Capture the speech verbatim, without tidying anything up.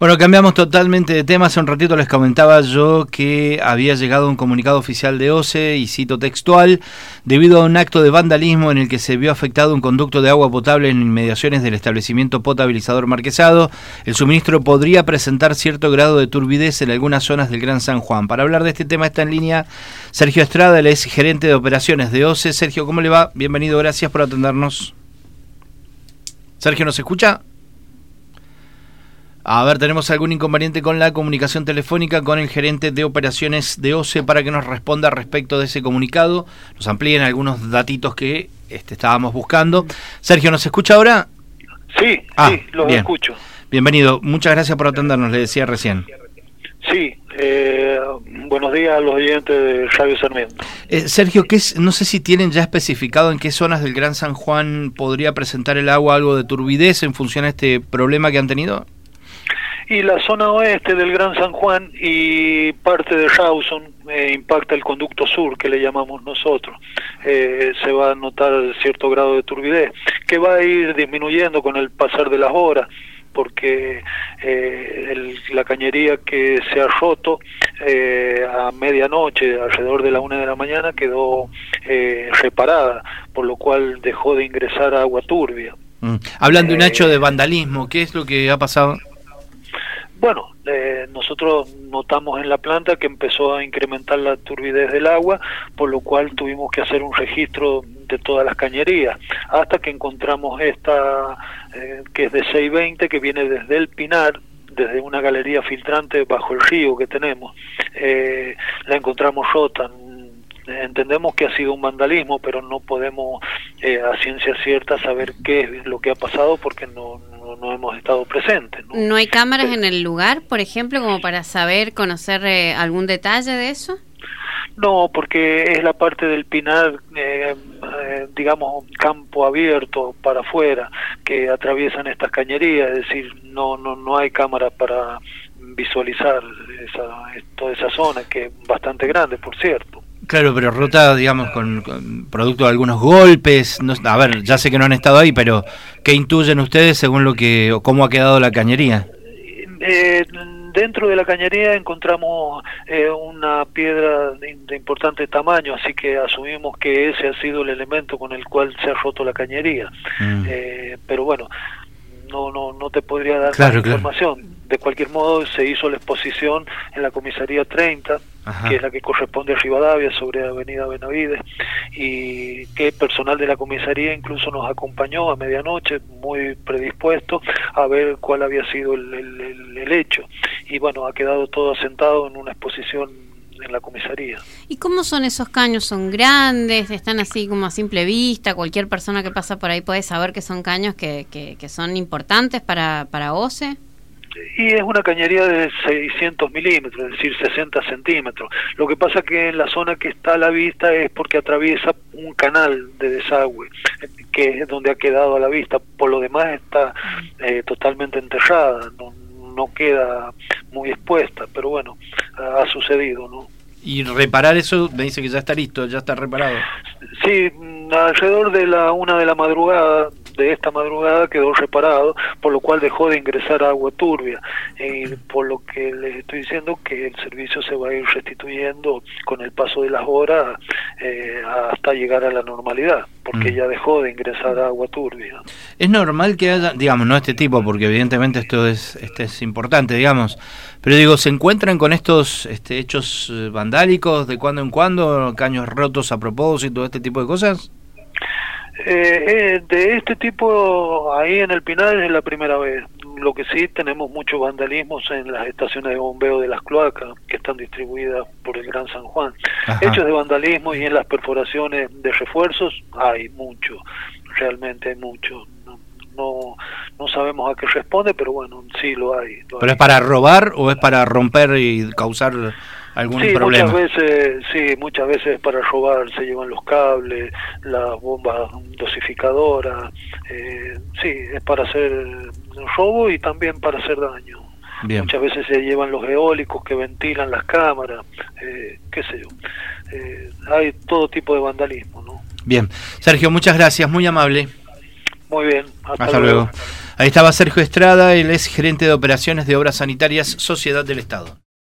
Bueno, cambiamos totalmente de tema. Hace un ratito les comentaba yo que había llegado un comunicado oficial de O C E, y cito textual: debido a un acto de vandalismo en el que se vio afectado un conducto de agua potable en inmediaciones del establecimiento potabilizador Marquesado, el suministro podría presentar cierto grado de turbidez en algunas zonas del Gran San Juan. Para hablar de este tema está en línea Sergio Estrada, él es gerente de operaciones de O C E. Sergio, ¿cómo le va? Bienvenido, gracias por atendernos. Sergio, ¿nos escucha? A ver, tenemos algún inconveniente con la comunicación telefónica con el gerente de operaciones de O C E para que nos responda respecto de ese comunicado, nos amplíen algunos datitos que este, estábamos buscando. Sergio, ¿nos escucha ahora? Sí, ah, sí, los bien. escucho. Bienvenido, muchas gracias por atendernos, le decía recién. Sí, eh, buenos días a los oyentes de Radio Sarmiento. Eh, Sergio, ¿qué es, no sé si tienen ya especificado en qué zonas del Gran San Juan podría presentar el agua algo de turbidez en función a este problema que han tenido? Y la zona oeste del Gran San Juan y parte de Rawson eh, impacta el conducto sur, que le llamamos nosotros. Eh, se va a notar cierto grado de turbidez, que va a ir disminuyendo con el pasar de las horas, porque eh, el, la cañería que se ha roto eh, a medianoche, alrededor de la una de la mañana, quedó eh, reparada, por lo cual dejó de ingresar agua turbia. Mm. Hablan de un eh, hecho de vandalismo, ¿qué es lo que ha pasado? Bueno, eh, nosotros notamos en la planta que empezó a incrementar la turbidez del agua, por lo cual tuvimos que hacer un registro de todas las cañerías, hasta que encontramos esta, eh, que es de seiscientos veinte, que viene desde el Pinar, desde una galería filtrante bajo el río que tenemos. Eh, la encontramos rota. Entendemos que ha sido un vandalismo, pero no podemos eh, a ciencia cierta saber qué es lo que ha pasado, porque no, no, no hemos estado presentes, ¿no? ¿No hay cámaras eh, en el lugar, por ejemplo, como para saber, conocer eh, algún detalle de eso? No, porque es la parte del Pinar, eh, eh, digamos, campo abierto para afuera, que atraviesan estas cañerías, es decir, no, no, no hay cámaras para visualizar esa, toda esa zona, que es bastante grande, por cierto. Claro, pero rota, digamos, con, con producto de algunos golpes. No, a ver, ya sé que no han estado ahí, pero ¿qué intuyen ustedes según lo que, o cómo ha quedado la cañería? Eh, dentro de la cañería encontramos eh, una piedra de, de importante tamaño, así que asumimos que ese ha sido el elemento con el cual se ha roto la cañería. Mm. Eh, pero bueno, no, no, no te podría dar claro, más claro. información. De cualquier modo, se hizo la exposición en la comisaría treinta, Ajá. que es la que corresponde a Rivadavia, sobre Avenida Benavides, y que personal de la comisaría incluso nos acompañó a medianoche, muy predispuesto a ver cuál había sido el, el, el, el hecho. Y bueno, ha quedado todo asentado en una exposición en la comisaría. ¿Y cómo son esos caños? ¿Son grandes? ¿Están así como a simple vista? ¿Cualquier persona que pasa por ahí puede saber que son caños que, que, que son importantes para, para O C E? Y es una cañería de seiscientos milímetros, es decir, sesenta centímetros. Lo que pasa que en la zona que está a la vista es porque atraviesa un canal de desagüe, que es donde ha quedado a la vista. Por lo demás está eh, totalmente enterrada, no, no queda muy expuesta, pero bueno, ha sucedido, ¿no? Y reparar eso, me dice que ya está listo, ya está reparado. Sí, alrededor de la una de la madrugada, de esta madrugada quedó reparado, por lo cual dejó de ingresar agua turbia, y por lo que les estoy diciendo que el servicio se va a ir restituyendo con el paso de las horas eh, hasta llegar a la normalidad, porque mm. ya dejó de ingresar agua turbia. Es normal que haya, digamos, no este tipo, porque evidentemente esto es, este es importante, digamos, pero digo, ¿se encuentran con estos este, hechos vandálicos de cuando en cuando, caños rotos a propósito, este tipo de cosas? Eh, eh, de este tipo ahí en el Pinar es la primera vez. Lo que sí, tenemos muchos vandalismos en las estaciones de bombeo de las cloacas que están distribuidas por el Gran San Juan. Ajá. Hechos de vandalismo, y en las perforaciones de refuerzos hay mucho, realmente hay mucho. No, no, no sabemos a qué responde, pero bueno, sí lo hay. Lo ¿Pero hay. es para robar o es para romper y causar algún sí, problema? Muchas veces, sí, muchas veces para robar se llevan los cables, las bombas dosificadoras, eh, sí, es para hacer robo y también para hacer daño. Bien. Muchas veces se llevan los eólicos que ventilan las cámaras, eh, qué sé yo. Eh, hay todo tipo de vandalismo, ¿no? Bien. Sergio, muchas gracias, muy amable. Muy bien, hasta, hasta luego. luego. Ahí estaba Sergio Estrada, él es gerente de operaciones de obras sanitarias, Sociedad del Estado.